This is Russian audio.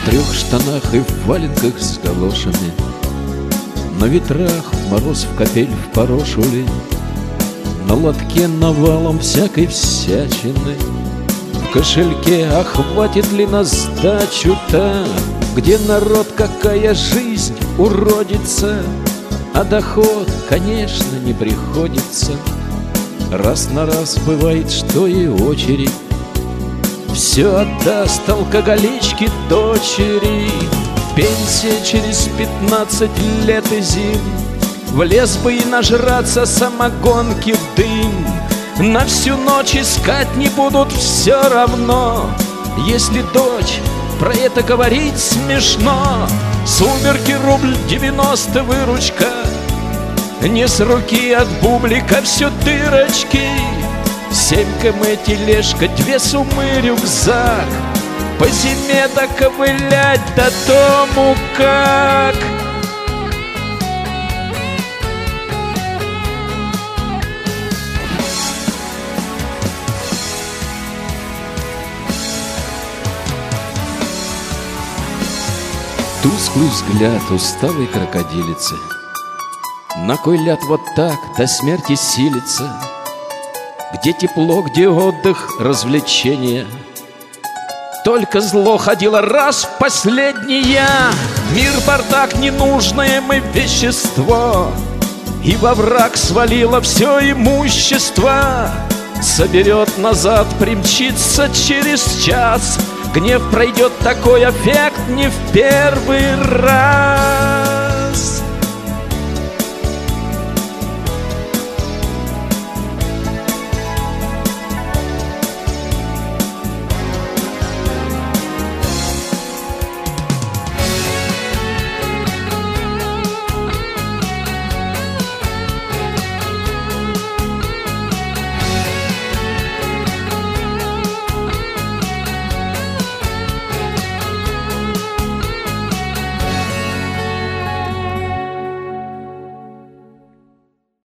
трех штанах и в валенках с галошами, на ветрах мороз в капель впорошили, на лотке навалом всякой всячины. В кошельке, а хватит ли на сдачу там, где народ, какая жизнь уродится, а доход, конечно, не приходится. Раз на раз бывает, что и очередь все отдаст алкоголичке дочери. Пенсия через 15 лет и зим, в лес бы и нажраться самогонки в дым. На всю ночь искать не будут все равно, если дочь про это говорить смешно. Сумерки рубль 90 выручка, не с руки от бублика все дырочки. 7 км тележка, 2 суммы рюкзак, по зиме доковылять до дому как. Тусклый взгляд усталой крокодилицы, на кой ляд вот так до смерти силится? Где тепло, где отдых, развлечения? Только зло ходило раз в последнее. Мир, бардак, ненужное мы вещество, и во враг свалило все имущество. Соберет назад, примчится через час. Гнев пройдет, такой эффект не в первый раз.